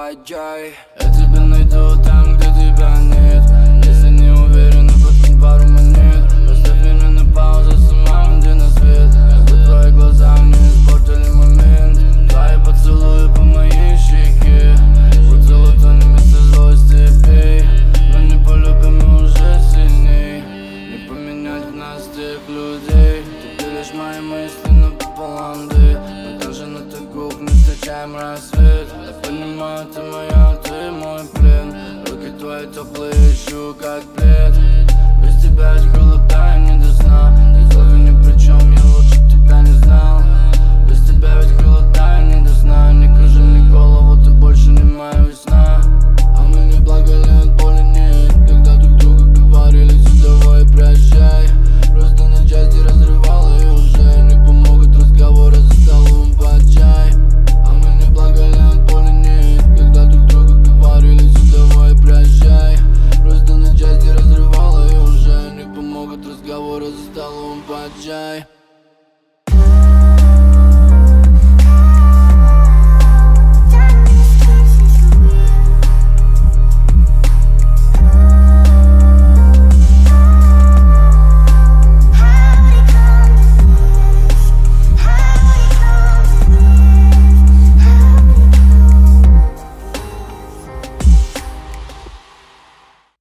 поезжай. Я тебя найду там, где тебя нет. Если не уверен, подкинь пару монет. Поставь меня на паузу, сама уйди на свет. Чтобы твои глаза мне испортили момент. Твои поцелуи по моей щеке. Поцелуй тонами со злости пей. Но не полюбим мы уже сильней. Не поменять нас тех людей. Ты делишь мои мысли напополам, мы даже на тагух не встречаем рассвет. Я понимаю, ты моя, ты мой плен. Руки твои теплые, ищу как плед. Без тебя ведь холода и не до сна. Ты слови ни при чем, я лучше тебя не знал. Без тебя ведь холода и не до сна. Не кружи мне голову, ты больше не моя весна. А мы не плакали от боли, нет. Когда друг друга говорили, давай прощай. Просто на части разрывало и уже не помогут разговоры за столом под чай. А мы не плакали от боли, нет. Когда друг друга говорили, давай прощай. Просто на части разрывало и уже не помогут разговоры за столом под чай.